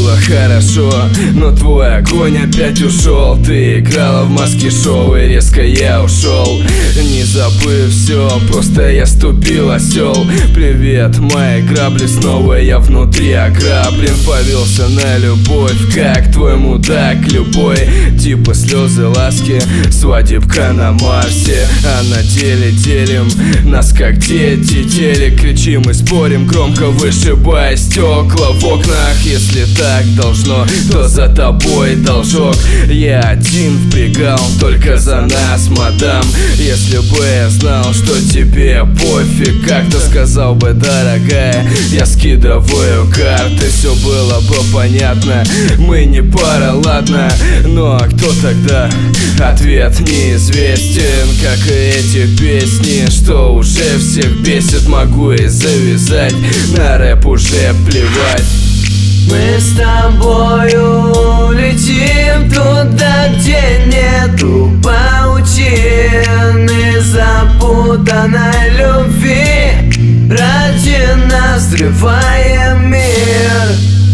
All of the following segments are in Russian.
было хорошо, но твой огонь опять ушел. Ты играла в маски шоу, и резко я ушел, не забыв все, просто я ступил, осел. Привет, мои грабли, снова я внутри ограблен. Повелся на любовь, как твой мудак любой. Типа слезы, ласки, свадебка на Марсе. А на деле делим нас как дети. Телек кричим и спорим, громко вышибая стекла в окнах. Если так должно, то за тобой должок. Я один впрягал только за нас, мадам. Если бы я знал, что тебе пофиг, как-то сказал бы, дорогая, я скидываю карты. Все было бы понятно, мы не пара, ладно. Ну а кто тогда? Ответ неизвестен, как и эти песни, что уже всех бесит. Могу и завязать, на рэп уже плевать. Мы с тобою летим туда, где нету паутины запутанной любви. Ради нас взрываем мир.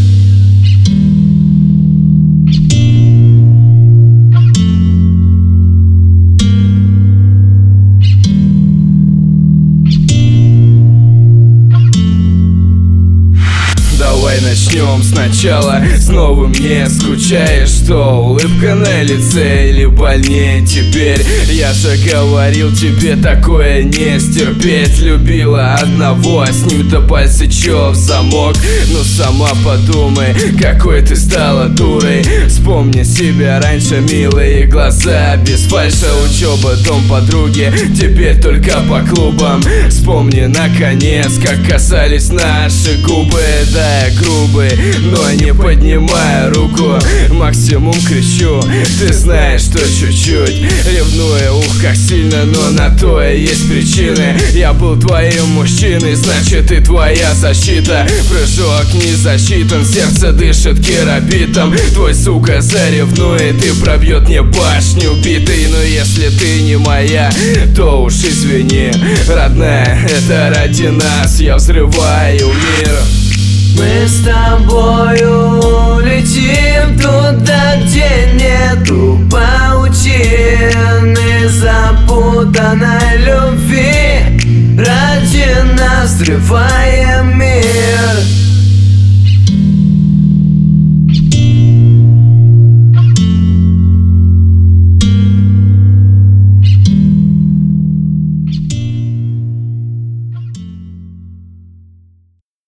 Давай начнем сначала, с новым не скучаешь? Что, улыбка на лице или больнее теперь? Я же говорил тебе такое не стерпеть. Любила одного, с ним до пальца чё в замок. Ну сама подумай, какой ты стала дурой. Вспомни себя раньше, милые глаза без фальша. Учеба, дом, подруги, теперь только по клубам. Вспомни наконец, как касались наши губы. Да, я грубый, но не поднимая руку. Максимум кричу, ты знаешь, что чуть-чуть ревную, ух, как сильно, но на то и есть причины. Я был твоим мужчиной, значит и твоя защита. Прыжок не засчитан, сердце дышит керабитом. Твой сука заревнует и пробьет мне башню битой. Но если ты не моя, то уж извини, родная, это ради нас я взрываю мир. Мы с тобою летим туда, где нету паутины запутанной любви. Ради нас взрываем